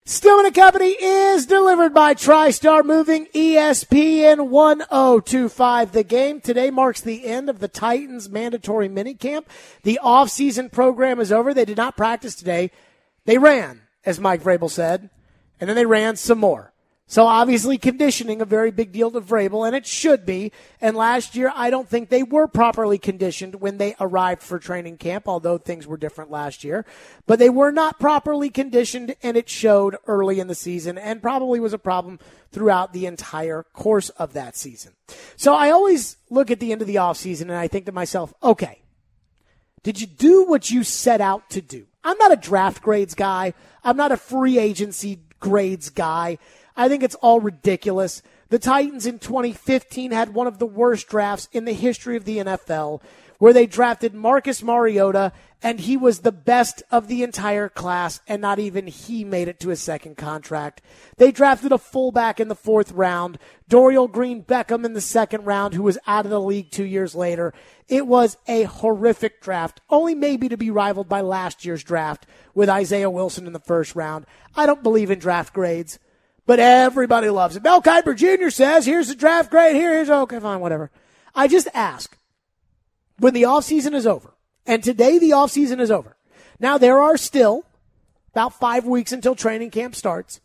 Stillman and Company is delivered by TriStar Moving, ESPN 1025. The game today marks the end of the Titans' mandatory minicamp. The offseason program is over. They did not practice today. They ran, as Mike Vrabel said, and then they ran some more. So obviously conditioning a very big deal to Vrabel, and it should be. And last year, I don't think they were properly conditioned when they arrived for training camp, although things were different last year. But they were not properly conditioned, and it showed early in the season and probably was a problem throughout the entire course of that season. So I always look at the end of the offseason, and I think to myself, okay, did you do what you set out to do? I'm not a draft grades guy. I'm not a free agency grades guy. I think it's all ridiculous. The Titans in 2015 had one of the worst drafts in the history of the NFL, where they drafted Marcus Mariota, and he was the best of the entire class, and not even he made it to his second contract. They drafted a fullback in the 4th round, Dorial Green-Beckham in the 2nd round, who was out of the league 2 years later. It was a horrific draft, only maybe to be rivaled by last year's draft with Isaiah Wilson in the 1st round. I don't believe in draft grades, but everybody loves it. Mel Kiper Jr. says, here's the draft grade, here's, okay, fine, whatever. I just ask, when the offseason is over, and today the offseason is over. Now, there are still about 5 weeks until training camp starts,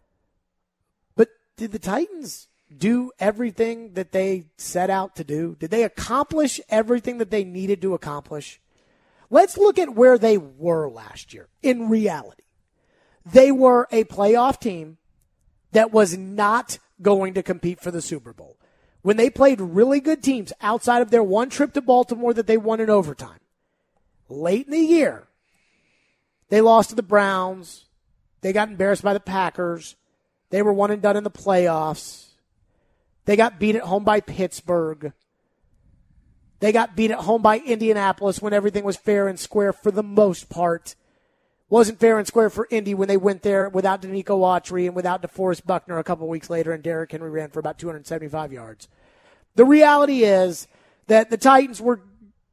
but did the Titans do everything that they set out to do? Did they accomplish everything that they needed to accomplish? Let's look at where they were last year. In reality, they were a playoff team that was not going to compete for the Super Bowl. When they played really good teams outside of their one trip to Baltimore that they won in overtime, late in the year, they lost to the Browns. They got embarrassed by the Packers. They were one and done in the playoffs. They got beat at home by Pittsburgh. They got beat at home by Indianapolis when everything was fair and square for the most part. Wasn't fair and square for Indy when they went there without Danico Autry and without DeForest Buckner a couple weeks later, and Derrick Henry ran for about 275 yards. The reality is that the Titans were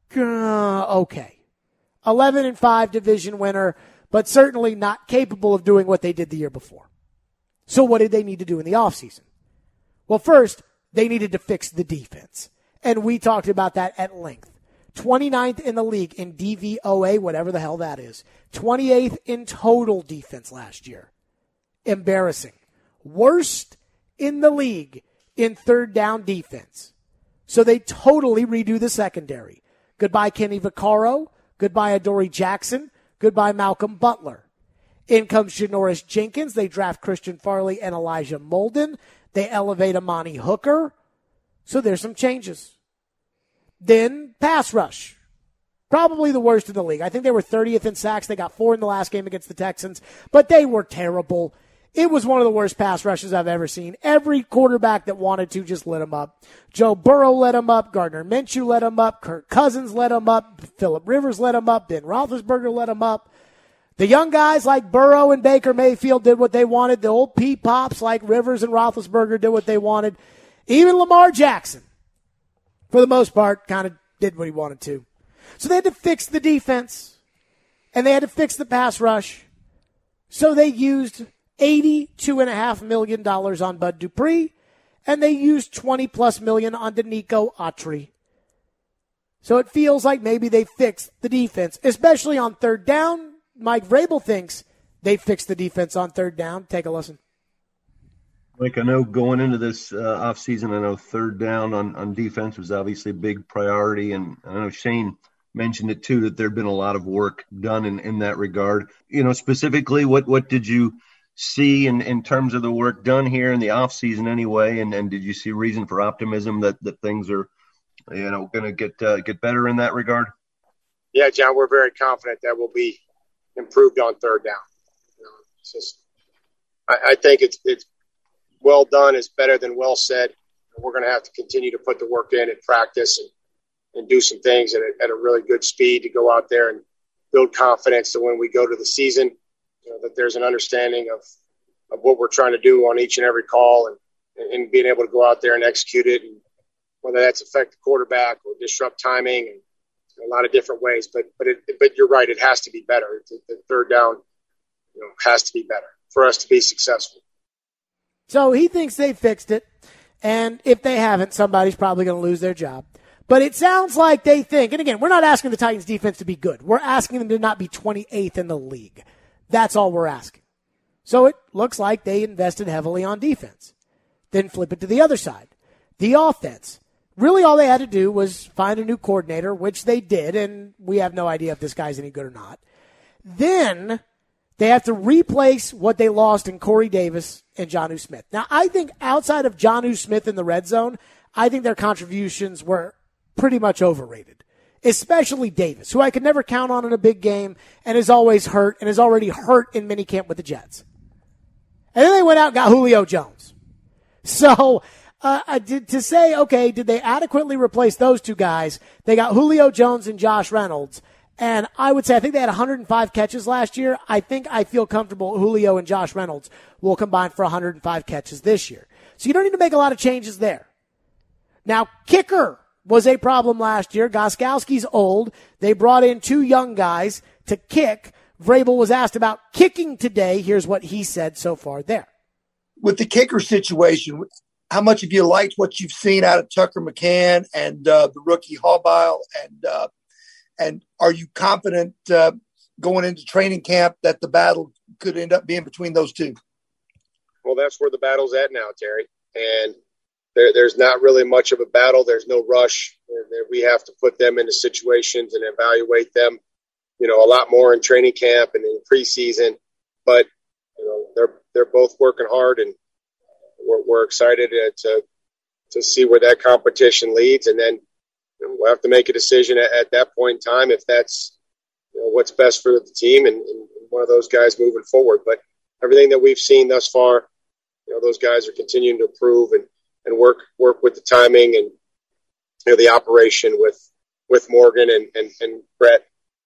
okay. 11-5 division winner, but certainly not capable of doing what they did the year before. So what did they need to do in the offseason? Well, first, they needed to fix the defense, and we talked about that at length. 29th in the league in DVOA, whatever the hell that is. 28th in total defense last year. Embarrassing. Worst in the league in 3rd down defense. So they totally redo the secondary. Goodbye Kenny Vaccaro. Goodbye Adoree Jackson. Goodbye Malcolm Butler. In comes Janoris Jenkins. They draft Christian Farley and Elijah Molden. They elevate Amani Hooker. So there's some changes. Then pass rush. Probably the worst in the league. I think they were 30th in sacks. They got 4 in the last game against the Texans, but they were terrible. It was one of the worst pass rushes I've ever seen. Every quarterback that wanted to just lit them up. Joe Burrow let him up. Gardner Minshew let him up. Kirk Cousins let him up. Phillip Rivers let him up. Ben Roethlisberger let him up. The young guys like Burrow and Baker Mayfield did what they wanted. The old Pete Pops like Rivers and Roethlisberger did what they wanted. Even Lamar Jackson, for the most part, kind of did what he wanted to. So they had to fix the defense, and they had to fix the pass rush. So they used $82.5 million on Bud Dupree, and they used $20+ million on Danico Autry. So it feels like maybe they fixed the defense, especially on 3rd down. Mike Vrabel thinks they fixed the defense on 3rd down. Take a listen. Mike, I know going into this offseason, I know 3rd down on defense was obviously a big priority, and I know Shane mentioned it too, that there had been a lot of work done in that regard. You know, specifically, what did you see in terms of the work done here in the offseason anyway, and did you see reason for optimism that things are, you know, going to get better in that regard? Yeah, John, we're very confident that we'll be improved on 3rd down. You know, it's just, I think it's well done is better than well said. We're going to have to continue to put the work in and practice and do some things at a really good speed to go out there and build confidence so when we go to the season, you know, that there's an understanding of what we're trying to do on each and every call and being able to go out there and execute it, and whether that's affect the quarterback or disrupt timing and a lot of different ways. But you're right, it has to be better. The 3rd down, you know, has to be better. for us to be successful. So he thinks they fixed it, and if they haven't, somebody's probably going to lose their job. But it sounds like they think, and again, we're not asking the Titans defense to be good. We're asking them to not be 28th in the league. That's all we're asking. So it looks like they invested heavily on defense. Then flip it to the other side. The offense. Really all they had to do was find a new coordinator, which they did, and we have no idea if this guy's any good or not. Then they have to replace what they lost in Corey Davis and Jonnu Smith. Now, I think outside of Jonnu Smith in the red zone, I think their contributions were pretty much overrated, especially Davis, who I could never count on in a big game and is always hurt and is already hurt in minicamp with the Jets. And then they went out and got Julio Jones. So to say, okay, did they adequately replace those two guys? They got Julio Jones and Josh Reynolds. And I would say I think they had 105 catches last year. I feel comfortable Julio and Josh Reynolds will combine for 105 catches this year. So you don't need to make a lot of changes there. Now, kicker was a problem last year. Gostkowski's old. They brought in two young guys to kick. Vrabel was asked about kicking today. Here's what he said so far there. With the kicker situation, how much have you liked what you've seen out of Tucker McCann and the rookie Hallbile? And are you confident going into training camp that the battle could end up being between those two? Well, that's where the battle's at now, Terry. And there's not really much of a battle. There's no rush. We have to put them into situations and evaluate them, a lot more in training camp and in preseason. But, they're both working hard, and we're excited to see where that competition leads. And then we'll have to make a decision at that point in time if that's what's best for the team and one of those guys moving forward. But everything that we've seen thus far, those guys are continuing to improve and work with the timing and the operation with Morgan and Brett.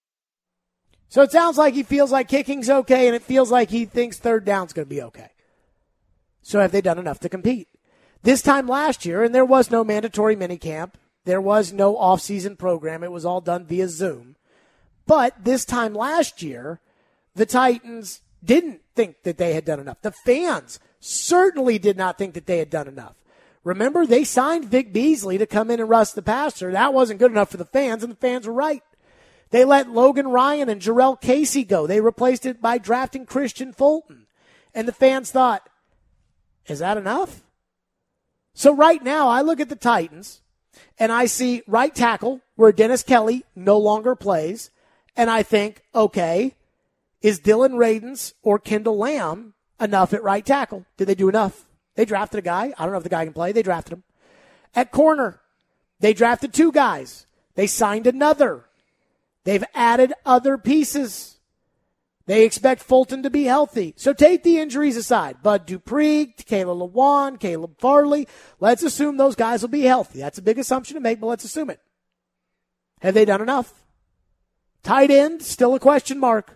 So it sounds like he feels like kicking's okay, and it feels like he thinks third down's going to be okay. So have they done enough to compete? This time last year, and there was no mandatory minicamp, there was no off-season program. It was all done via Zoom. But this time last year, the Titans didn't think that they had done enough. The fans certainly did not think that they had done enough. Remember, they signed Vic Beasley to come in and rush the passer. That wasn't good enough for the fans, and the fans were right. They let Logan Ryan and Jarrell Casey go. They replaced it by drafting Christian Fulton. And the fans thought, is that enough? So right now, I look at the Titans, and I see right tackle where Dennis Kelly no longer plays, and I think, okay, is Dylan Radins or Kendall Lamb enough at right tackle? Did they do enough? They drafted a guy. I don't know if the guy can play. They drafted him. At corner, they drafted two guys. They signed another. They've added other pieces. They expect Fulton to be healthy. So take the injuries aside. Bud Dupree, Kayla Lewan, Caleb Farley. Let's assume those guys will be healthy. That's a big assumption to make, but let's assume it. Have they done enough? Tight end, still a question mark.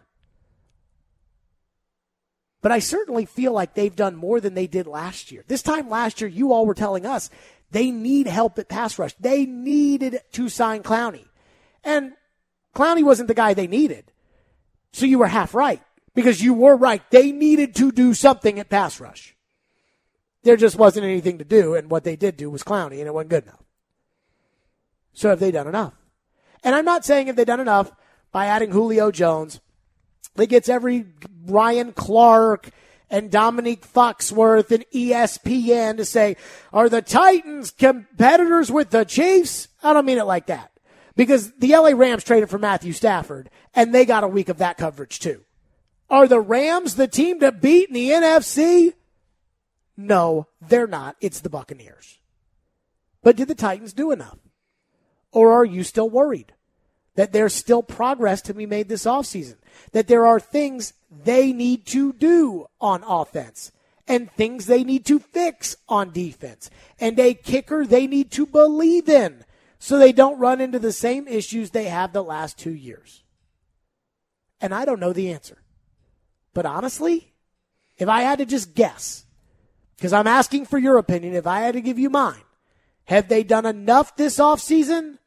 But I certainly feel like they've done more than they did last year. This time last year, you all were telling us they need help at pass rush. They needed to sign Clowney. And Clowney wasn't the guy they needed. So you were half right, because you were right. They needed to do something at pass rush. There just wasn't anything to do, and what they did do was Clowney, and it wasn't good enough. So have they done enough? And I'm not saying if they've done enough by adding Julio Jones that gets every Ryan Clark and Dominique Foxworth and ESPN to say, are the Titans competitors with the Chiefs? I don't mean it like that. Because the LA Rams traded for Matthew Stafford, and they got a week of that coverage too. Are the Rams the team to beat in the NFC? No, they're not. It's the Buccaneers. But did the Titans do enough? Or are you still worried that there's still progress to be made this offseason? That there are things they need to do on offense and things they need to fix on defense and a kicker they need to believe in, so they don't run into the same issues they have the last 2 years? And I don't know the answer. But honestly, if I had to just guess, because I'm asking for your opinion, if I had to give you mine, have they done enough this offseason?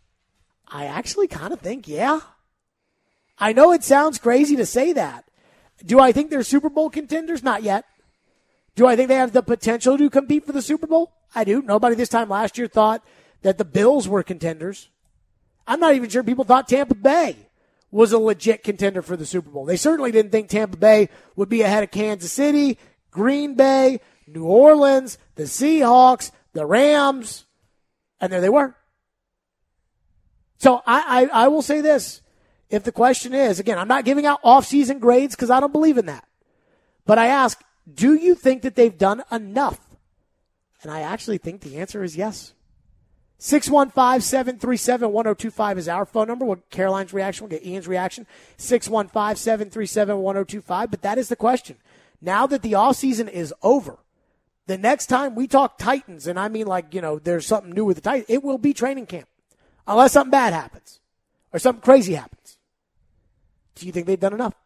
I actually kind of think, yeah. I know it sounds crazy to say that. Do I think they're Super Bowl contenders? Not yet. Do I think they have the potential to compete for the Super Bowl? I do. Nobody this time last year thought that the Bills were contenders. I'm not even sure people thought Tampa Bay was a legit contender for the Super Bowl. They certainly didn't think Tampa Bay would be ahead of Kansas City, Green Bay, New Orleans, the Seahawks, the Rams, and there they were. So I will say this. If the question is, again, I'm not giving out off-season grades because I don't believe in that. But I ask, do you think that they've done enough? And I actually think the answer is yes. 615-737-1025 is our phone number. We'll get Caroline's reaction. We'll get Ian's reaction. 615-737-1025. But that is the question. Now that the offseason is over, the next time we talk Titans, and I mean there's something new with the Titans, it will be training camp. Unless something bad happens or something crazy happens. Do you think they've done enough?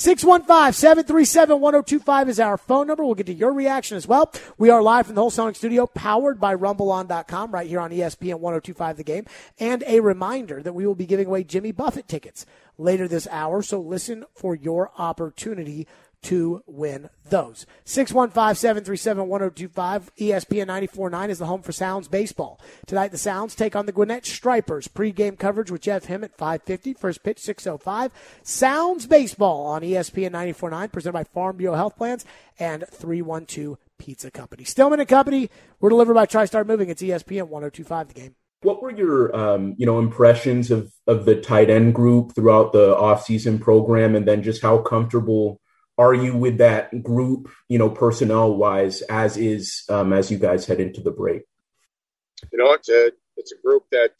615-737-1025 is our phone number. We'll get to your reaction as well. We are live from the Wholesaling Studio, powered by RumbleOn.com, right here on ESPN 1025 The Game. And a reminder that we will be giving away Jimmy Buffett tickets later this hour, so listen for your opportunity to win those. 615-737-1025. ESPN 94.9 is the home for Sounds Baseball. Tonight, the Sounds take on the Gwinnett Stripers. Pre-game coverage with Jeff Him at 5:50. First pitch, 6:05. Sounds Baseball on ESPN 94.9, presented by Farm Bureau Health Plans and 312 Pizza Company. Stillman and Company, we're delivered by TriStar Moving. It's ESPN 1025 The Game. What were your, impressions of the tight end group throughout the offseason program, and then just how comfortable are you with that group, personnel-wise, as you guys head into the break? It's a group that,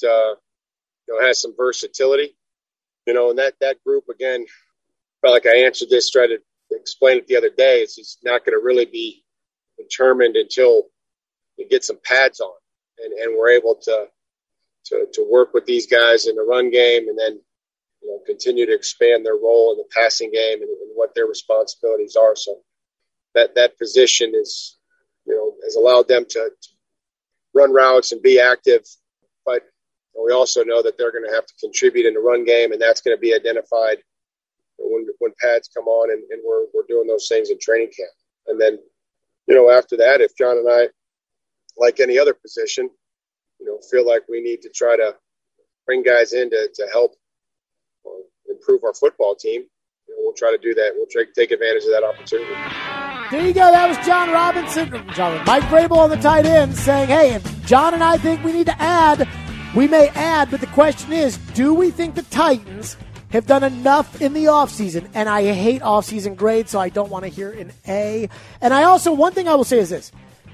has some versatility, and that group, again, felt like I answered this, tried to explain it the other day. It's just not going to really be determined until you get some pads on and we're able to work with these guys in the run game and then, continue to expand their role in the passing game and what their responsibilities are. So that position is, has allowed them to run routes and be active. But we also know that they're going to have to contribute in the run game, and that's going to be identified when pads come on and we're doing those things in training camp. And then, after that, if John and I, like any other position, feel like we need to try to bring guys in to help improve our football team, we'll try to do that. We'll take advantage of that opportunity. There you go. That was John Robinson. Mike Vrabel on the tight end saying, hey, if John and I think we need to add, we may add, but the question is, do we think the Titans have done enough in the offseason? And I hate offseason grades, so I don't want to hear an A. And I also, one thing I will say is this.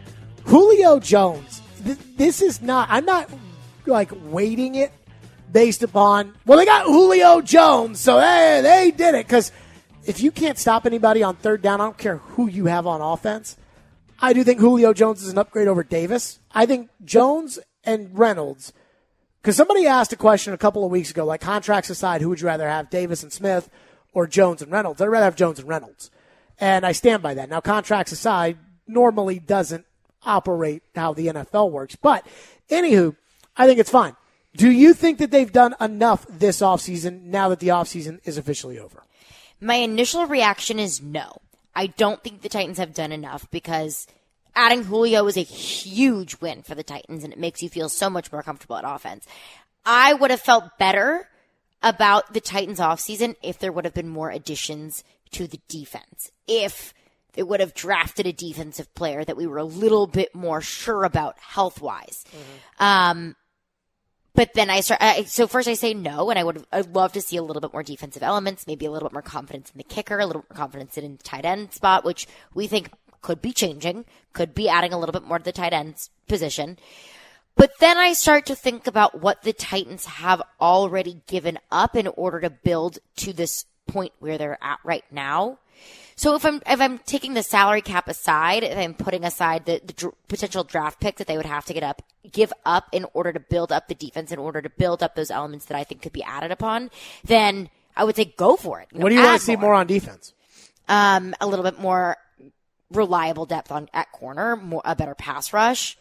Julio Jones, this is not, I'm not weighting it based upon, they got Julio Jones, so hey, they did it. Because if you can't stop anybody on third down, I don't care who you have on offense. I do think Julio Jones is an upgrade over Davis. I think Jones and Reynolds, because somebody asked a question a couple of weeks ago, contracts aside, who would you rather have, Davis and Smith or Jones and Reynolds? I'd rather have Jones and Reynolds. And I stand by that. Now, contracts aside normally doesn't operate how the NFL works. But, anywho, I think it's fine. Do you think that they've done enough this offseason now that the offseason is officially over? My initial reaction is no. I don't think the Titans have done enough because adding Julio is a huge win for the Titans, and it makes you feel so much more comfortable at offense. I would have felt better about the Titans offseason if there would have been more additions to the defense. If they would have drafted a defensive player that we were a little bit more sure about health-wise. Mm-hmm. But then so first I say no, and I'd love to see a little bit more defensive elements, maybe a little bit more confidence in the kicker, a little more confidence in the tight end spot, which we think could be changing, could be adding a little bit more to the tight end position. But then I start to think about what the Titans have already given up in order to build to this point where they're at right now. So if I'm taking the salary cap aside, if I'm putting aside the potential draft picks that they would have to give up in order to build up the defense, in order to build up those elements that I think could be added upon, then I would say go for it. What do you want to see more on defense? A little bit more reliable depth at corner, a better pass rush,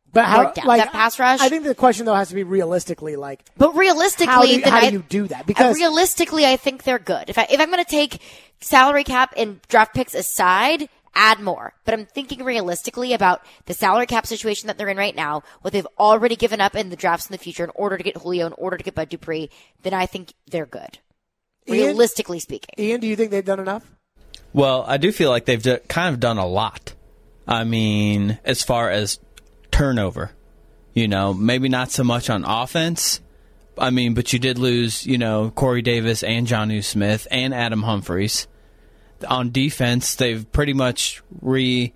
But how, more depth like, at pass rush. I think the question though has to be realistically, like, but realistically, how do you do that? Because realistically, I think they're good. If I'm going to take salary cap and draft picks aside, add more. But I'm thinking realistically about the salary cap situation that they're in right now, what they've already given up in the drafts in the future in order to get Julio, in order to get Bud Dupree, then I think they're good. Realistically speaking. Ian, do you think they've done enough? Well, I do feel like they've kind of done a lot. I mean, as far as turnover, maybe not so much on offense. I mean, but you did lose, Corey Davis and Jonnu Smith and Adam Humphries. On defense, they've pretty much redone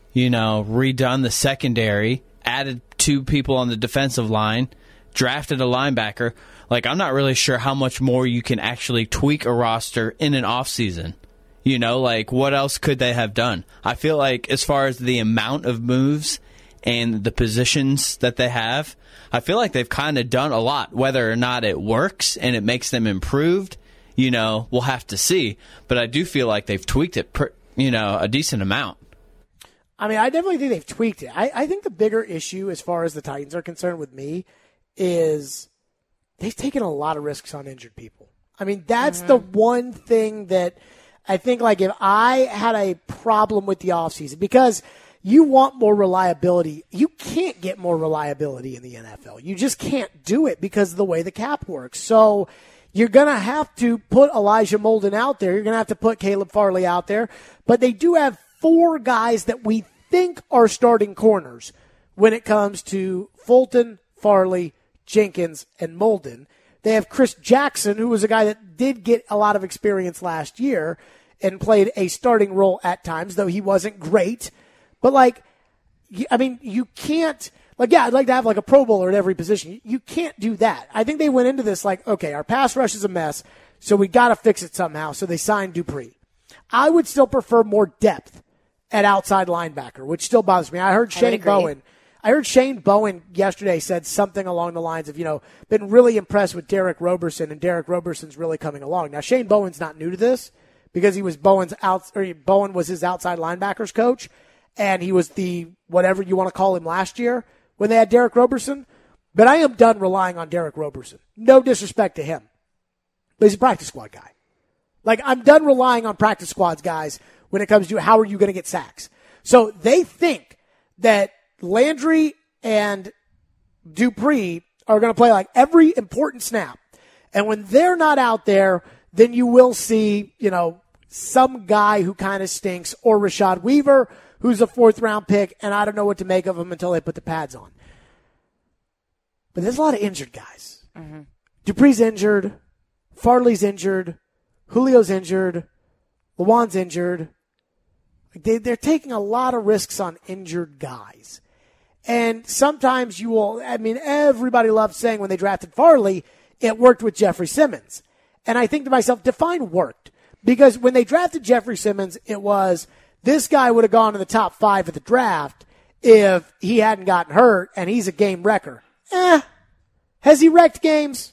the secondary, added 2 people on the defensive line, drafted a linebacker. Like, I'm not really sure how much more you can actually tweak a roster in an offseason. What else could they have done? I feel like as far as the amount of moves and the positions that they have, I feel like they've kind of done a lot. Whether or not it works and it makes them improved, we'll have to see. But I do feel like they've tweaked it, a decent amount. I mean, I definitely think they've tweaked it. I think the bigger issue as far as the Titans are concerned with me is they've taken a lot of risks on injured people. I mean, that's the one thing that I think, like, if I had a problem with the offseason, because you want more reliability. You can't get more reliability in the NFL. You just can't do it because of the way the cap works. So you're going to have to put Elijah Molden out there. You're going to have to put Caleb Farley out there. But they do have 4 guys that we think are starting corners when it comes to Fulton, Farley, Jenkins, and Molden. They have Chris Jackson, who was a guy that did get a lot of experience last year and played a starting role at times, though he wasn't great. But, you can't, I'd like to have, a Pro Bowler at every position. You can't do that. I think they went into this okay, our pass rush is a mess, so we got to fix it somehow. So they signed Dupree. I would still prefer more depth at outside linebacker, which still bothers me. I heard Shane Bowen yesterday said something along the lines of, been really impressed with Derek Roberson, and Derek Roberson's really coming along. Now, Shane Bowen's not new to this because Bowen was his outside linebackers coach, and he was the whatever you want to call him last year when they had Derek Roberson. But I am done relying on Derek Roberson. No disrespect to him, but he's a practice squad guy. I'm done relying on practice squads guys when it comes to how are you going to get sacks. So they think that Landry and Dupree are going to play every important snap. And when they're not out there, then you will see, some guy who kind of stinks, or Rashad Weaver, who's a 4th-round pick, and I don't know what to make of him until they put the pads on. But there's a lot of injured guys. Mm-hmm. Dupree's injured. Farley's injured. Julio's injured. Lewan's injured. They're taking a lot of risks on injured guys. And sometimes everybody loves saying when they drafted Farley, it worked with Jeffrey Simmons. And I think to myself, define worked. Because when they drafted Jeffrey Simmons, it was, this guy would have gone in the top 5 of the draft if he hadn't gotten hurt, and he's a game wrecker. Has he wrecked games?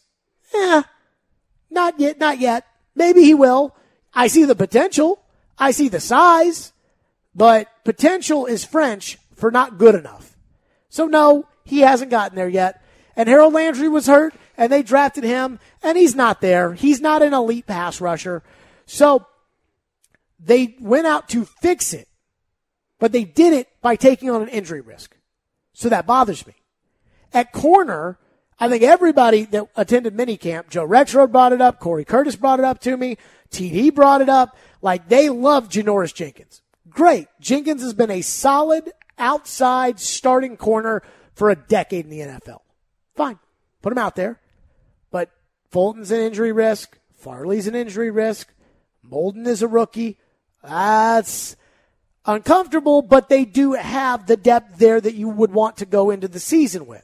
Not yet. Maybe he will. I see the potential. I see the size. But potential is French for not good enough. So no, he hasn't gotten there yet. And Harold Landry was hurt, and they drafted him, and he's not there. He's not an elite pass rusher. So they went out to fix it, but they did it by taking on an injury risk. So that bothers me. At corner, I think everybody that attended minicamp, Joe Rexrode brought it up, Corey Curtis brought it up to me, TD brought it up, they love Janoris Jenkins. Great. Jenkins has been a solid outside starting corner for a decade in the NFL. Fine. Put him out there. But Fulton's an injury risk. Farley's an injury risk. Molden is a rookie. That's uncomfortable, but they do have the depth there that you would want to go into the season with.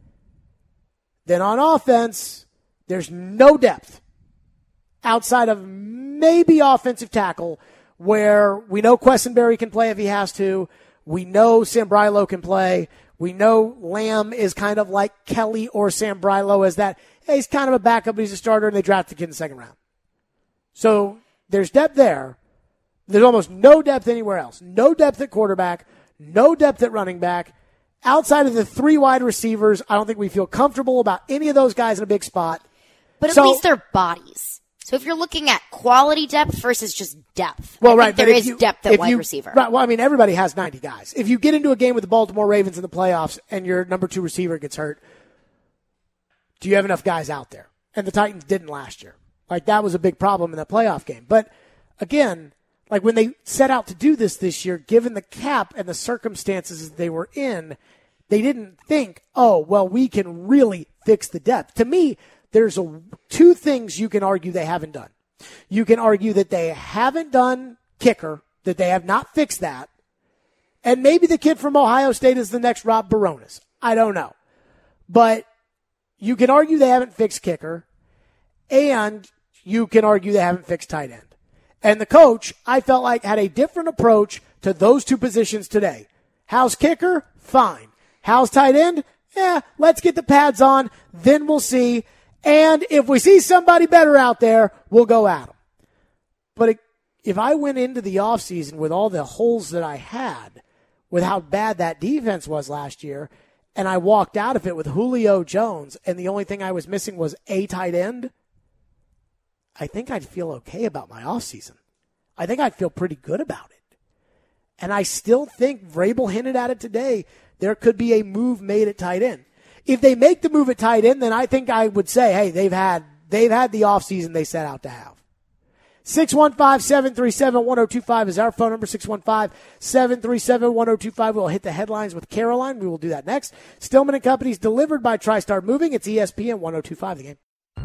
Then on offense, there's no depth outside of maybe offensive tackle, where we know Quessenberry can play if he has to. We know Sambrailo can play. We know Lamb is kind of like Kelly or Sambrailo as that. Hey, he's kind of a backup, but he's a starter, and they drafted the kid in the 2nd round. So there's depth there. There's almost no depth anywhere else. No depth at quarterback, no depth at running back, outside of the 3 wide receivers, I don't think we feel comfortable about any of those guys in a big spot. But at least they're bodies. So if you're looking at quality depth versus just depth, well, I think there is depth at wide receiver. Right. Well, I mean, everybody has 90 guys. If you get into a game with the Baltimore Ravens in the playoffs and your number 2 receiver gets hurt, do you have enough guys out there? And the Titans didn't last year. Like, that was a big problem in the playoff game. But again, like when they set out to do this year, given the cap and the circumstances they were in, they didn't think, oh, well, we can really fix the depth. To me, there's 2 things you can argue they haven't done. You can argue that they haven't done kicker, that they have not fixed that. And maybe the kid from Ohio State is the next Rob Baronis. I don't know. But you can argue they haven't fixed kicker, and you can argue they haven't fixed tight end. And the coach, I felt like, had a different approach to those 2 positions today. How's kicker? Fine. How's tight end? Yeah, let's get the pads on, then we'll see. And if we see somebody better out there, we'll go at them. But if I went into the offseason with all the holes that I had, with how bad that defense was last year, and I walked out of it with Julio Jones, and the only thing I was missing was a tight end, I think I'd feel okay about my offseason. I think I'd feel pretty good about it. And I still think Vrabel hinted at it today. There could be a move made at tight end. If they make the move at tight end, then I think I would say, hey, they've had the offseason they set out to have. 615-737-1025 is our phone number, 615-737-1025. We'll hit the headlines with Caroline. We will do that next. Stillman & Company's delivered by TriStar Moving. It's ESPN 1025 The Game.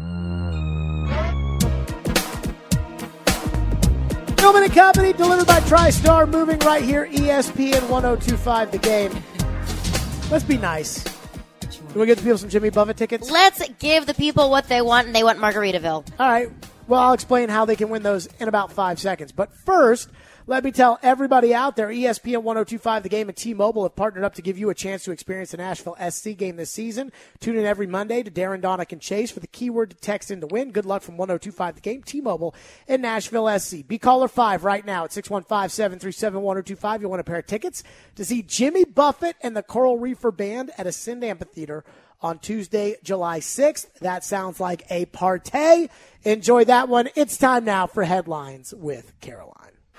Stillman & Company delivered by TriStar Moving right here, ESPN 1025 The Game. Let's be nice. Do we give the people some Jimmy Buffett tickets? Let's give the people what they want, and they want Margaritaville. All right. Well, I'll explain how they can win those in about 5 seconds. But first, let me tell everybody out there, ESPN 1025 The Game and T-Mobile have partnered up to give you a chance to experience the Nashville SC game this season. Tune in every Monday to Darren, Donick, and Chase for the keyword to text in to win. Good luck from 1025 The Game, T-Mobile, and Nashville SC. Be caller 5 right now at 615-737-1025. You'll win a pair of tickets to see Jimmy Buffett and the Coral Reefer Band at Ascend Amphitheater on Tuesday, July 6th. That sounds like a party. Enjoy that one. It's time now for Headlines with Caroline.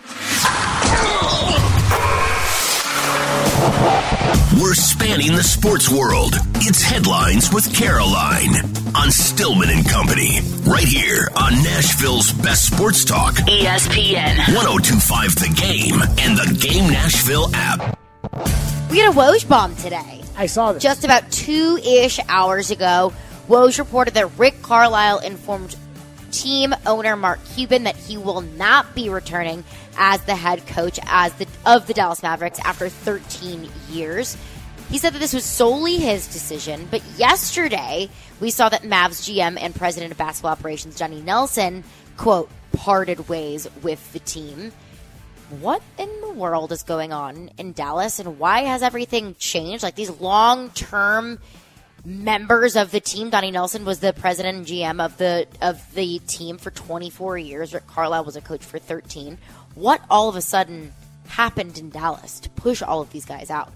We're spanning the sports world. It's Headlines with Caroline on Stillman & Company, right here on Nashville's best sports talk, ESPN 1025 The Game and the Game Nashville app. We had a Woj bomb today. I saw this. Just about 2-ish hours ago, Woj reported that Rick Carlisle informed team owner Mark Cuban that he will not be returning as the head coach of the Dallas Mavericks after 13 years. He said that this was solely his decision, but yesterday we saw that Mavs GM and president of basketball operations Johnny Nelson, quote, parted ways with the team. What in the world is going on in Dallas, and why has everything changed? Like, these long-term members of the team. Donnie Nelson was the president and GM of the team for 24 years. Rick Carlisle was a coach for 13. What all of a sudden happened in Dallas to push all of these guys out?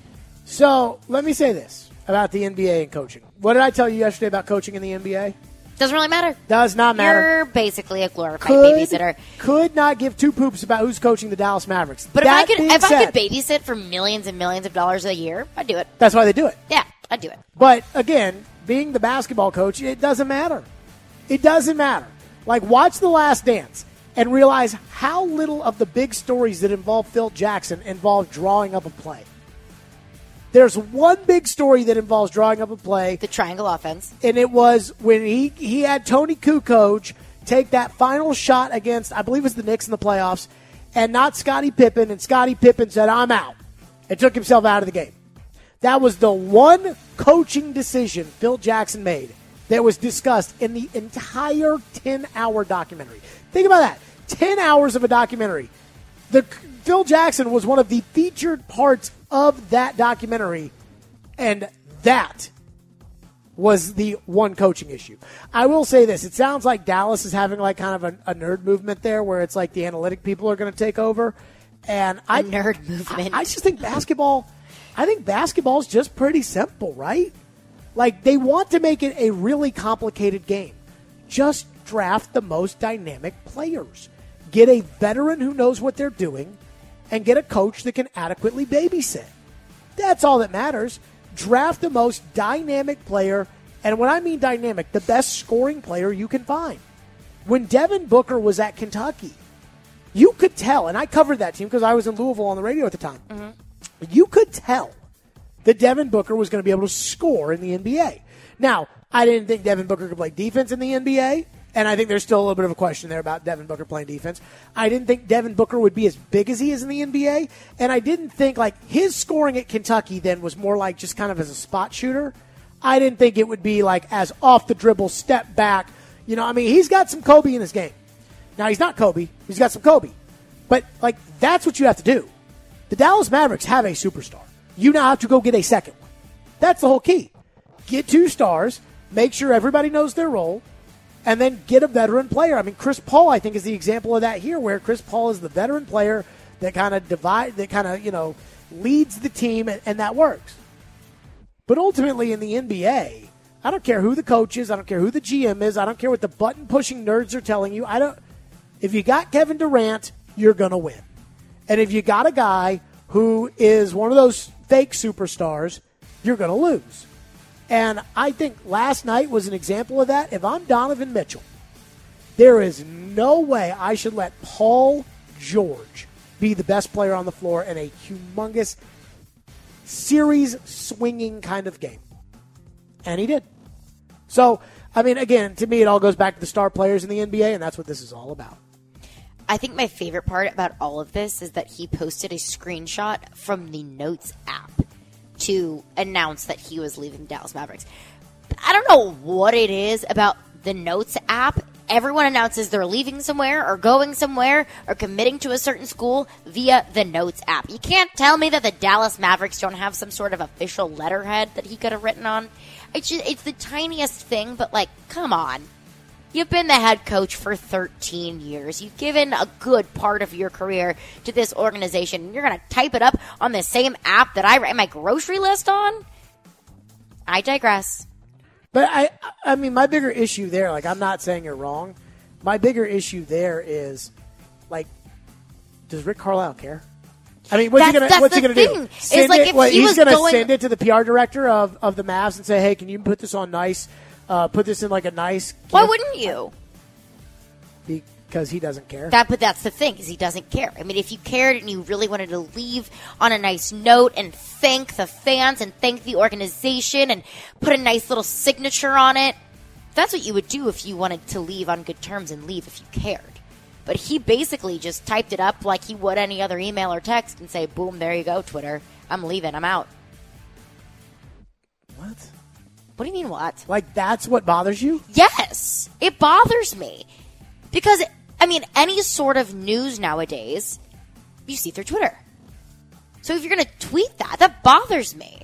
So let me say this about the NBA and coaching. What did I tell you yesterday about coaching in the NBA? Doesn't really matter. Does not matter. You're basically a glorified babysitter. Could not give 2 poops about who's coaching the Dallas Mavericks. But if I could babysit for millions and millions of dollars a year, I'd do it. That's why they do it. Yeah, I'd do it. But again, being the basketball coach, it doesn't matter. It doesn't matter. Like, watch The Last Dance and realize how little of the big stories that involve Phil Jackson involve drawing up a play. There's one big story that involves drawing up a play. The triangle offense. And it was when he had Tony Kukoc take that final shot against, I believe it was the Knicks in the playoffs, and not Scottie Pippen, and Scottie Pippen said, I'm out, and took himself out of the game. That was the one coaching decision Phil Jackson made that was discussed in the entire 10-hour documentary. Think about that. 10 hours of a documentary. Phil Jackson was one of the featured parts of that documentary, and that was the one coaching issue. I will say this. It sounds like Dallas is having like kind of a nerd movement there where it's like the analytic people are going to take over. And nerd movement. I just think basketball, I think basketball is just pretty simple, right? Like, they want to make it a really complicated game. Just draft the most dynamic players. Get a veteran who knows what they're doing, and get a coach that can adequately babysit. That's all that matters. Draft the most dynamic player, and when I mean dynamic, the best scoring player you can find. When Devin Booker was at Kentucky, you could tell, and I covered that team because I was in Louisville on the radio at the time. Mm-hmm. You could tell that Devin Booker was going to be able to score in the NBA. Now, I didn't think Devin Booker could play defense in the NBA, and I think there's still a little bit of a question there about Devin Booker playing defense. I didn't think Devin Booker would be as big as he is in the NBA, and I didn't think, like, his scoring at Kentucky then was more like just kind of as a spot shooter. I didn't think it would be like as off the dribble, step back. You know, I mean, he's got some Kobe in his game. Now, he's not Kobe. He's got some Kobe. But, like, that's what you have to do. The Dallas Mavericks have a superstar. You now have to go get a second one. That's the whole key. Get 2 stars, make sure everybody knows their role, and then get a veteran player. I mean, Chris Paul, I think, is the example of that here, where Chris Paul is the veteran player that kind of leads the team, and that works. But ultimately in the NBA, I don't care who the coach is, I don't care who the GM is, I don't care what the button-pushing nerds are telling you. If you got Kevin Durant, you're going to win. And if you got a guy who is one of those fake superstars, you're going to lose. And I think last night was an example of that. If I'm Donovan Mitchell, there is no way I should let Paul George be the best player on the floor in a humongous series-swinging kind of game. And he did. So, I mean, again, to me, it all goes back to the star players in the NBA, and that's what this is all about. I think my favorite part about all of this is that he posted a screenshot from the Notes app to announce that he was leaving Dallas Mavericks. I don't know what it is about the Notes app. Everyone announces they're leaving somewhere or going somewhere or committing to a certain school via the Notes app. You can't tell me that the Dallas Mavericks don't have some sort of official letterhead that he could have written on. It's the tiniest thing, but, like, come on. You've been the head coach for 13 years. You've given a good part of your career to this organization. And you're going to type it up on the same app that I write my grocery list on? I digress. But, I mean, my bigger issue there, like, I'm not saying you're wrong. My bigger issue there is, like, does Rick Carlisle care? I mean, what's he going to do? He's going to send it to the PR director of the Mavs and say, hey, can you put this on nice? Put this in like a nice... Why wouldn't you? Because he doesn't care. But that's the thing, is he doesn't care. I mean, if you cared and you really wanted to leave on a nice note and thank the fans and thank the organization and put a nice little signature on it, that's what you would do if you wanted to leave on good terms and leave if you cared. But he basically just typed it up like he would any other email or text and say, boom, there you go, Twitter. I'm leaving. I'm out. What? What do you mean what? Like, that's what bothers you? Yes. It bothers me. Because, I mean, any sort of news nowadays, you see through Twitter. So if you're going to tweet that bothers me.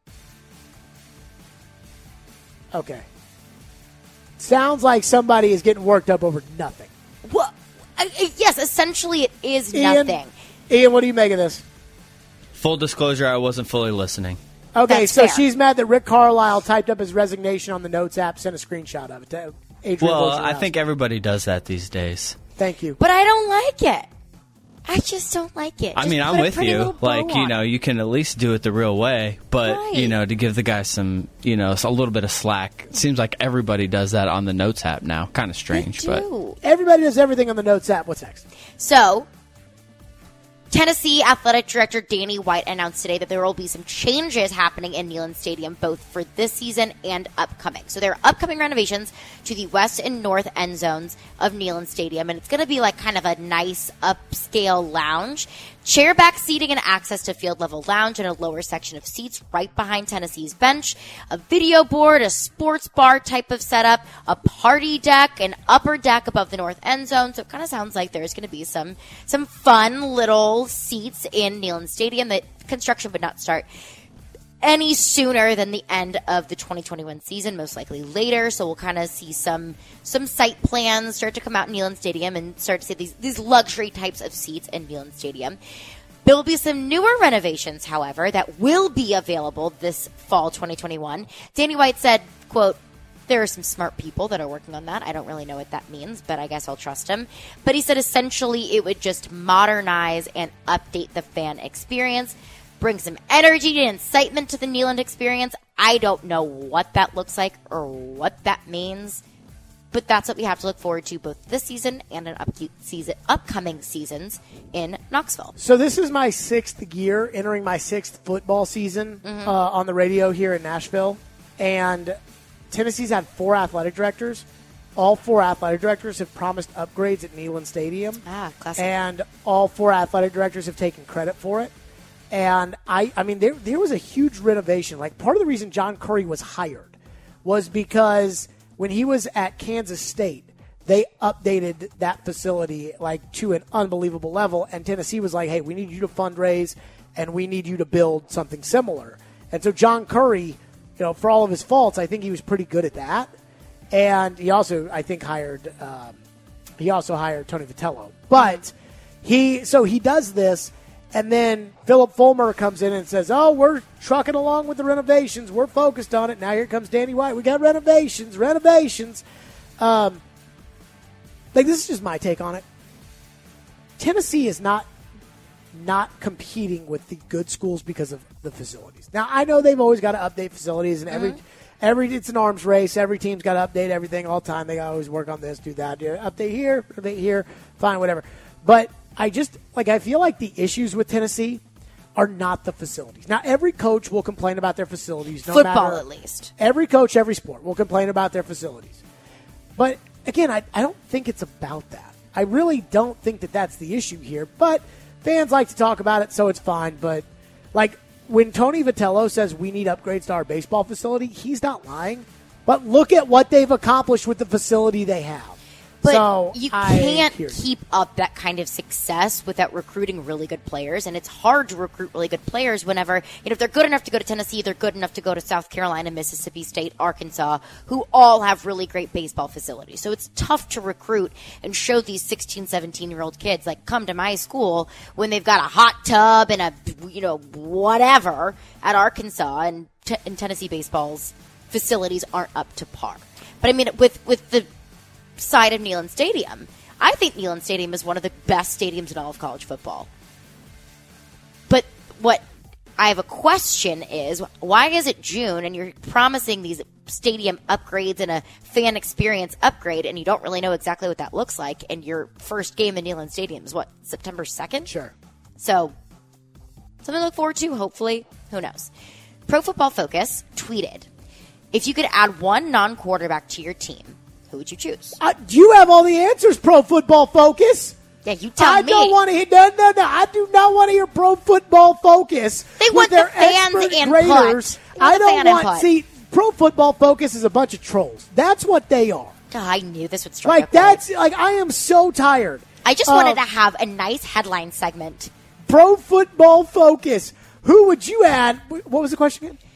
Okay. Sounds like somebody is getting worked up over nothing. Well, yes, essentially it is nothing. Ian, what do you make of this? Full disclosure, I wasn't fully listening. Okay, That's so fair. she's mad that Rick Carlisle typed up his resignation on the Notes app, sent a screenshot of it to Adrian Well, Wojnarowski. I think everybody does that these days. Thank you. But I don't like it. I just don't like it. I mean, Just I'm put a with pretty you. little bow Like, on it. you can at least do it the real way. But, Right. to give the guy some, a little bit of slack. It seems like everybody does that on the Notes app now. Kind of strange, They but do. Everybody does everything on the Notes app. What's next? So, Tennessee Athletic Director Danny White announced today that there will be some changes happening in Neyland Stadium both for this season and upcoming. So there are upcoming renovations to the west and north end zones of Neyland Stadium, and it's going to be like kind of a nice upscale lounge. Chairback seating and access to field-level lounge and a lower section of seats right behind Tennessee's bench, a video board, a sports bar type of setup, a party deck, an upper deck above the north end zone. So it kind of sounds like there's going to be some fun little seats in Neyland Stadium. That construction would not start any sooner than the end of the 2021 season, most likely later. So we'll kind of see some site plans start to come out in Neyland Stadium and start to see these luxury types of seats in Neyland Stadium. There will be some newer renovations, however, that will be available this fall 2021. Danny White said, quote, there are some smart people that are working on that. I don't really know what that means, but I guess I'll trust him. But he said essentially it would just modernize and update the fan experience, bring some energy and excitement to the Neyland experience. I don't know what that looks like or what that means, but that's what we have to look forward to both this season and in upcoming seasons in Knoxville. So this is my 6th year, entering my 6th football season on the radio here in Nashville. And Tennessee's had 4 athletic directors. All 4 athletic directors have promised upgrades at Neyland Stadium. Classic. And all 4 athletic directors have taken credit for it. And I mean, there was a huge renovation. Like, part of the reason John Curry was hired was because when he was at Kansas State, they updated that facility like to an unbelievable level. And Tennessee was like, hey, we need you to fundraise and we need you to build something similar. And so John Curry, for all of his faults, I think he was pretty good at that. And he also, I think, hired Tony Vitello. But he does this. And then Philip Fulmer comes in and says, oh, we're trucking along with the renovations. We're focused on it. Now here comes Danny White. We got renovations. This is just my take on it. Tennessee is not competing with the good schools because of the facilities. Now, I know they've always got to update facilities, and every it's an arms race. Every team's got to update everything all the time. They got to always work on this, do that, update here, fine, whatever. But I feel like the issues with Tennessee are not the facilities. Now, every coach will complain about their facilities. Football, at least. Every coach, every sport will complain about their facilities. But, again, I don't think it's about that. I really don't think that that's the issue here. But fans like to talk about it, so it's fine. But, when Tony Vitello says we need upgrades to our baseball facility, he's not lying. But look at what they've accomplished with the facility they have. But you can't keep up that kind of success without recruiting really good players. And it's hard to recruit really good players whenever, if they're good enough to go to Tennessee, they're good enough to go to South Carolina, Mississippi State, Arkansas, who all have really great baseball facilities. So it's tough to recruit and show these 16, 17-year-old kids, come to my school when they've got a hot tub and whatever at Arkansas, and Tennessee baseball's facilities aren't up to par. But I mean, with the side of Neyland Stadium, I think Neyland Stadium is one of the best stadiums in all of college football. But what I have a question is, why is it June and you're promising these stadium upgrades and a fan experience upgrade, and you don't really know exactly what that looks like, and your first game in Neyland Stadium is September 2nd? Sure. So, something to look forward to, hopefully. Who knows? Pro Football Focus tweeted, if you could add one non-quarterback to your team, who would you choose? You have all the answers, Pro Football Focus. Yeah, you tell me. I don't want to hear. No. I do not want to hear Pro Football Focus. They want their the fans expert input. graders. I don't want. See, Pro Football Focus is a bunch of trolls. That's what they are. I knew this would strike up. I am so tired. I just wanted to have a nice headline segment. Pro Football Focus. Who would you add? What was the question again?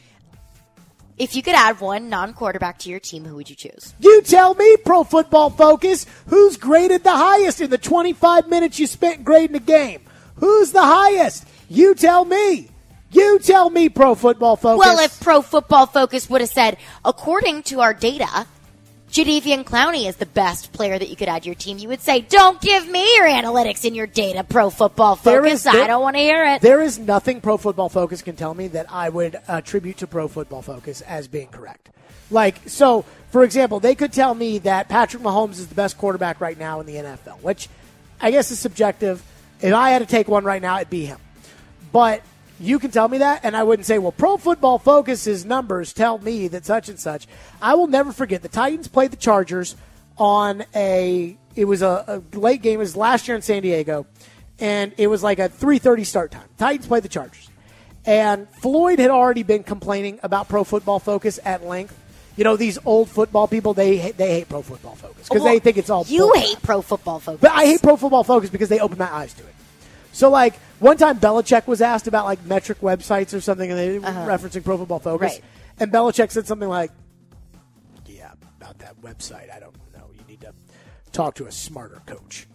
If you could add one non-quarterback to your team, who would you choose? You tell me, Pro Football Focus, who's graded the highest in the 25 minutes you spent grading a game? Who's the highest? You tell me. You tell me, Pro Football Focus. Well, if Pro Football Focus would have said, according to our data, Jadeveon Clowney is the best player that you could add to your team, you would say, don't give me your analytics and your data, Pro Football Focus. I don't want to hear it. There is nothing Pro Football Focus can tell me that I would attribute to Pro Football Focus as being correct. So, for example, they could tell me that Patrick Mahomes is the best quarterback right now in the NFL, which I guess is subjective. If I had to take one right now, it'd be him. But you can tell me that, and I wouldn't say, well, Pro Football Focus's numbers tell me that such and such. I will never forget the Titans played the Chargers on it was a late game. It was last year in San Diego, and it was like a 3:30 start time. Titans played the Chargers. And Floyd had already been complaining about Pro Football Focus at length. These old football people, they hate Pro Football Focus because they think it's all You bullcrap. Hate Pro Football Focus. But I hate Pro Football Focus because they open my eyes to it. So, one time Belichick was asked about, metric websites or something, and they were referencing Pro Football Focus. Right. And Belichick said something like, yeah, about that website, I don't know. You need to talk to a smarter coach.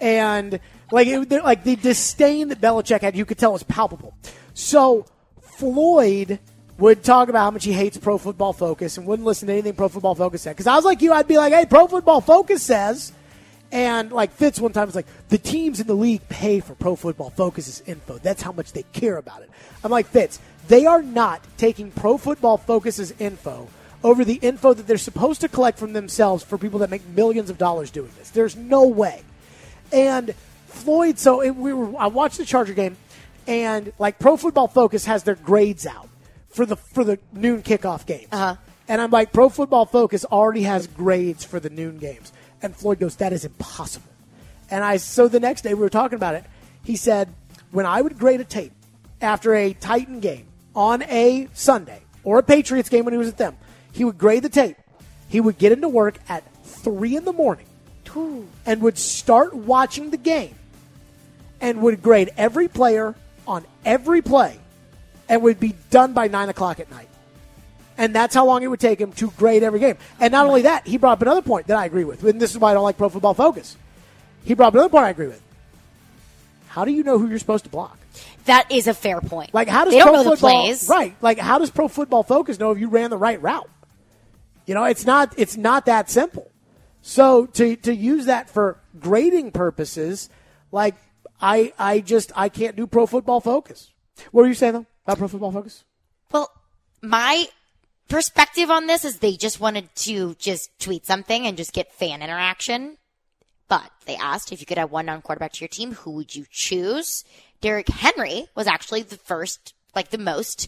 And like the disdain that Belichick had, you could tell was palpable. So Floyd would talk about how much he hates Pro Football Focus and wouldn't listen to anything Pro Football Focus said. Because I was like you, I'd be like, hey, Pro Football Focus says. And like Fitz one time was like, the teams in the league pay for Pro Football Focus's info. That's how much they care about it. I'm like, Fitz, they are not taking Pro Football Focus's info over the info that they're supposed to collect from themselves for people that make millions of dollars doing this. There's no way. And Floyd, I watched the Charger game, and like Pro Football Focus has their grades out for the noon kickoff games. Uh-huh. And I'm like, Pro Football Focus already has grades for the noon games. And Floyd goes, that is impossible. And so the next day we were talking about it. He said, when I would grade a tape after a Titan game on a Sunday or a Patriots game when he was at them, he would grade the tape. He would get into work at 3 a.m. and would start watching the game and would grade every player on every play and would be done by 9 o'clock at night. And that's how long it would take him to grade every game. And not only that, he brought up another point that I agree with. And this is why I don't like Pro Football Focus. He brought up another point I agree with. How do you know who you're supposed to block? That is a fair point. Like, how does they don't Pro know Football, the plays. Right. Like, how does Pro Football Focus know if you ran the right route? You know, it's not that simple. So to use that for grading purposes, like, I can't do Pro Football Focus. What were you saying, though, about Pro Football Focus? Well, my perspective on this is they just wanted to just tweet something and just get fan interaction. But they asked if you could have one non-quarterback to your team, who would you choose? Derrick Henry was actually the first, like the most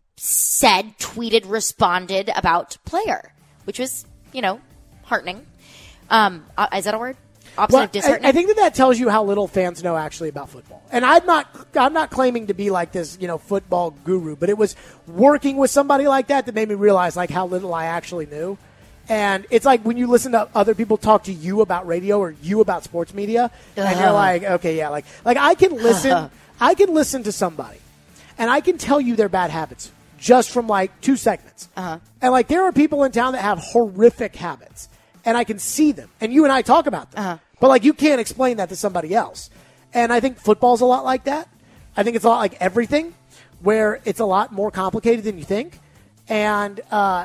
said, tweeted, responded about player, which was, heartening. Is that a word? Opposite of disheartening? I think that tells you how little fans know actually about football. And I'm not claiming to be like this, football guru, but it was working with somebody like that made me realize like how little I actually knew. And it's like when you listen to other people talk to you about radio or you about sports media, and you're like, okay, yeah, like I can listen to somebody, and I can tell you their bad habits just from like 2 segments. And like there are people in town that have horrific habits, and I can see them, and you and I talk about them. But like you can't explain that to somebody else. And I think football's a lot like that. I think it's a lot like everything, where it's a lot more complicated than you think. And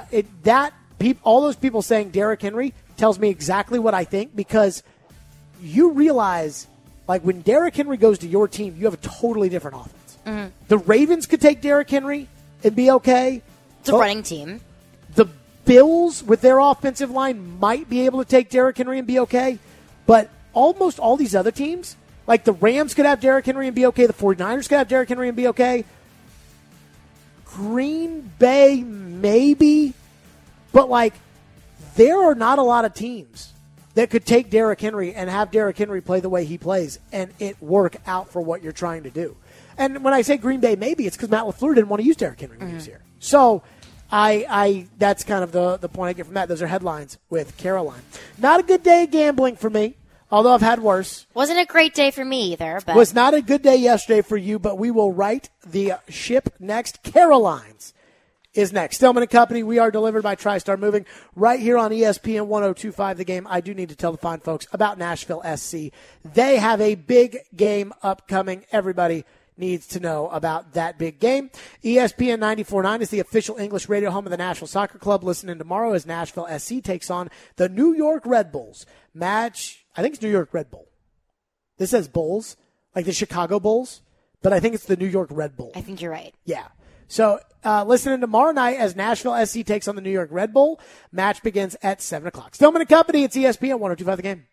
all those people saying Derrick Henry tells me exactly what I think, because you realize, like, when Derrick Henry goes to your team, you have a totally different offense. Mm-hmm. The Ravens could take Derrick Henry and be okay. It's a running team. The Bills, with their offensive line, might be able to take Derrick Henry and be okay. But almost all these other teams, like the Rams could have Derrick Henry and be okay. The 49ers could have Derrick Henry and be okay. Green Bay, maybe. But, like, there are not a lot of teams that could take Derrick Henry and have Derrick Henry play the way he plays and it work out for what you're trying to do. And when I say Green Bay, maybe it's because Matt LaFleur didn't want to use Derrick Henry when he was here. So that's kind of the point I get from that. Those are headlines with Caroline. Not a good day of gambling for me, although I've had worse. Wasn't a great day for me either. But was not a good day yesterday for you, but we will right the ship next. Caroline's is next. Stillman & Company, we are delivered by TriStar Moving right here on ESPN 102.5 The Game. I do need to tell the fine folks about Nashville SC. They have a big game upcoming. Everybody needs to know about that big game. ESPN 94.9 is the official English radio home of the Nashville Soccer Club. Listen in tomorrow as Nashville SC takes on the New York Red Bulls. Match, I think it's New York Red Bull. This says Bulls, like the Chicago Bulls, but I think it's the New York Red Bull. I think you're right. Yeah. So listen in tomorrow night as Nashville SC takes on the New York Red Bull. Match begins at 7 o'clock. Stillman & Company, it's ESPN 102.5 The Game.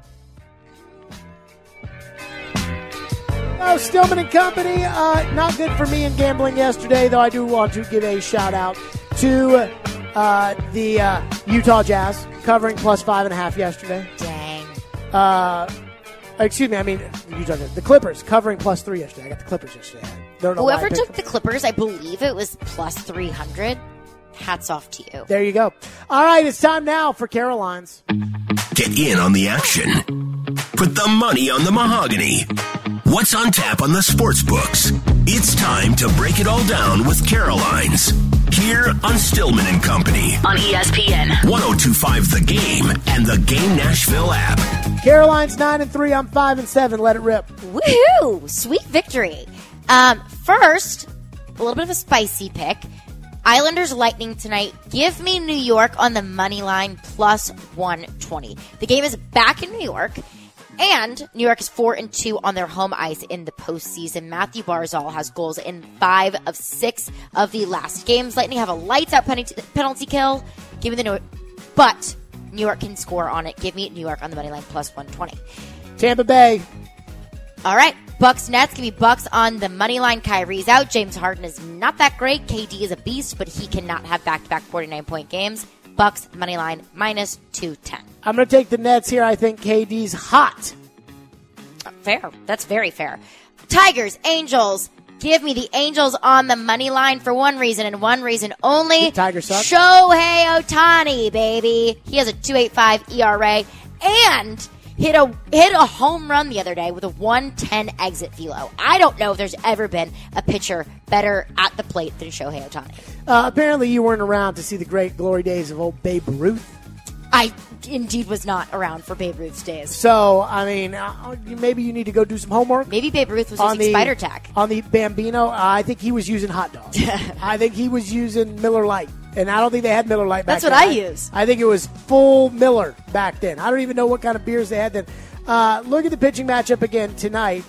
Oh, Stillman & Company, not good for me in gambling yesterday, though I do want to give a shout-out to the Utah Jazz covering plus 5.5 yesterday. Dang. Excuse me, I mean, the Clippers covering plus 3 yesterday. I got the Clippers yesterday. Whoever took the Clippers, I believe it was plus 300. Hats off to you. There you go. All right, it's time now for Caroline's. Get in on the action. Put the money on the mahogany. What's on tap on the sports books? It's time to break it all down with Caroline's. here on Stillman and Company on ESPN 102.5 The Game and the Game Nashville app. Caroline's 9-3. I'm 5-7. Let it rip. Woohoo! Sweet victory. First, a little bit of a spicy pick. Islanders Lightning tonight. Give me New York on the money line plus 120. The game is back in New York, and New York is 4-2 on their home ice in the postseason. Matthew Barzal has goals in 5 of 6 of the last games. Lightning have a lights-out penalty kill. Give me the New York, but New York can score on it. Give me New York on the money line plus 120. Tampa Bay. All right, Bucks Nets. Give me Bucks on the money line. Kyrie's out. James Harden is not that great. KD is a beast, but he cannot have back-to-back 49-point games. Bucks money line minus 210. I'm going to take the Nets here. I think KD's hot. Fair. That's very fair. Tigers, Angels. Give me the Angels on the money line for one reason and one reason only. The Tigers suck. Shohei Ohtani, baby. He has a 2.85 ERA and hit a home run the other day with a 110 exit velo. I don't know if there's ever been a pitcher better at the plate than Shohei Ohtani. Apparently you weren't around to see the great glory days of old Babe Ruth. I indeed was not around for Babe Ruth's days. So, I mean, maybe you need to go do some homework. Maybe Babe Ruth was using Spider Tack. On the Bambino, I think he was using hot dogs. I think he was using Miller Lite. And I don't think they had Miller Lite back then. That's what I use. I think it was full Miller back then. I don't even know what kind of beers they had then. Look at the pitching matchup again tonight.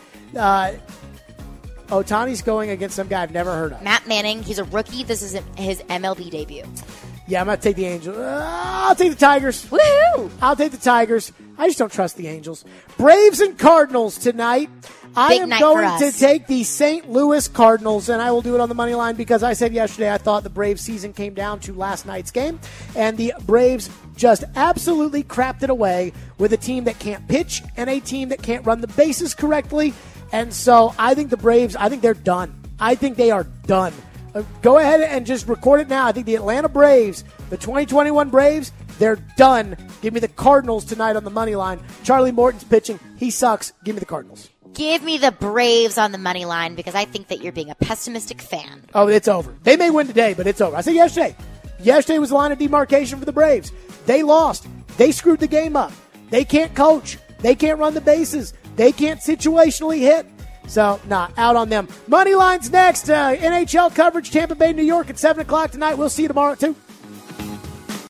Ohtani's going against some guy I've never heard of. Matt Manning. He's a rookie. This is his MLB debut. Yeah, I'm going to take the Angels. I'll take the Tigers. Woohoo! I'll take the Tigers. I just don't trust the Angels. Braves and Cardinals tonight. I am going to take the St. Louis Cardinals, and I will do it on the money line because I said yesterday I thought the Braves season came down to last night's game, and the Braves just absolutely crapped it away with a team that can't pitch and a team that can't run the bases correctly. And so I think the Braves, I think they're done. I think they are done. Go ahead and just record it now. I think the Atlanta Braves, the 2021 Braves, they're done. Give me the Cardinals tonight on the money line. Charlie Morton's pitching. He sucks. Give me the Cardinals. Give me the Braves on the money line because I think that you're being a pessimistic fan. Oh, it's over. They may win today, but it's over. I said yesterday. Yesterday was the line of demarcation for the Braves. They lost. They screwed the game up. They can't coach. They can't run the bases. They can't situationally hit. So, out on them. Money line's next. NHL coverage, Tampa Bay, New York at 7 o'clock tonight. We'll see you tomorrow, too.